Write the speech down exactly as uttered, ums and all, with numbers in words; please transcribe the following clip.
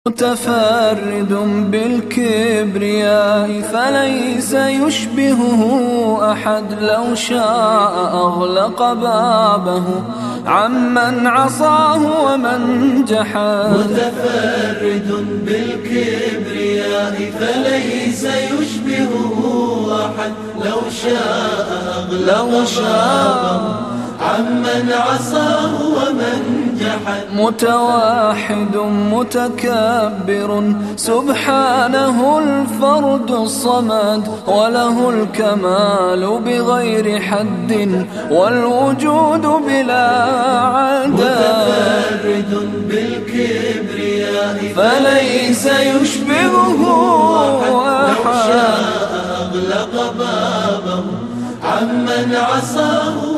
متفرد بالكبرياء فليس يشبهه أحد، لو شاء أغلق بابه عمن عصاه ومن جحد. متفرد بالكبرياء فليس يشبهه أحد، لو شاء أغلق بابه عمن عصاه ومن جحد. متواحد متكبر سبحانه الفرد الصمد، وله الكمال بغير حد والوجود بلا عدد. متفرد بالكبرياء فليس يشبهه أحد، لو شاء أغلق بابه عمن عصاه